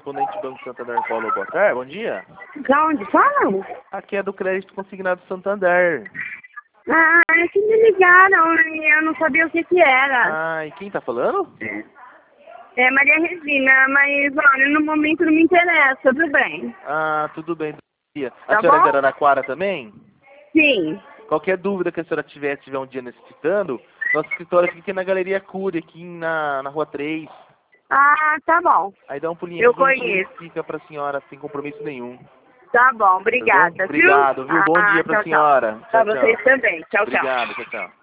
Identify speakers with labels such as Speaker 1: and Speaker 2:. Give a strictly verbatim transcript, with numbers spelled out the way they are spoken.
Speaker 1: correspondente do Banco Santander, Paulo Botar. Bom dia.
Speaker 2: Da onde falam?
Speaker 1: Aqui é do Crédito Consignado Santander.
Speaker 2: Ah, é que me ligaram e eu não sabia o que que era.
Speaker 1: Ah, e quem tá falando?
Speaker 2: É Maria Regina, mas olha, no momento não me interessa, tudo bem.
Speaker 1: Ah, tudo bem. A
Speaker 2: Tá
Speaker 1: senhora é
Speaker 2: bom?
Speaker 1: de Araraquara também?
Speaker 2: Sim.
Speaker 1: Qualquer dúvida que a senhora tiver, se tiver um dia necessitando, nosso escritório fica aqui na Galeria Cury, aqui na, na Rua três.
Speaker 2: Ah, tá bom.
Speaker 1: Aí dá um pulinho
Speaker 2: Eu
Speaker 1: aqui que a gente
Speaker 2: conheço.
Speaker 1: fica pra senhora sem compromisso nenhum.
Speaker 2: Tá bom,
Speaker 1: Tá bom?
Speaker 2: obrigada, viu?
Speaker 1: Obrigado, viu? Bom
Speaker 2: Ah,
Speaker 1: dia pra
Speaker 2: tchau, tchau.
Speaker 1: senhora.
Speaker 2: Pra
Speaker 1: Tchau, tchau.
Speaker 2: vocês também. Tchau, tchau.
Speaker 1: Obrigado, tchau, tchau.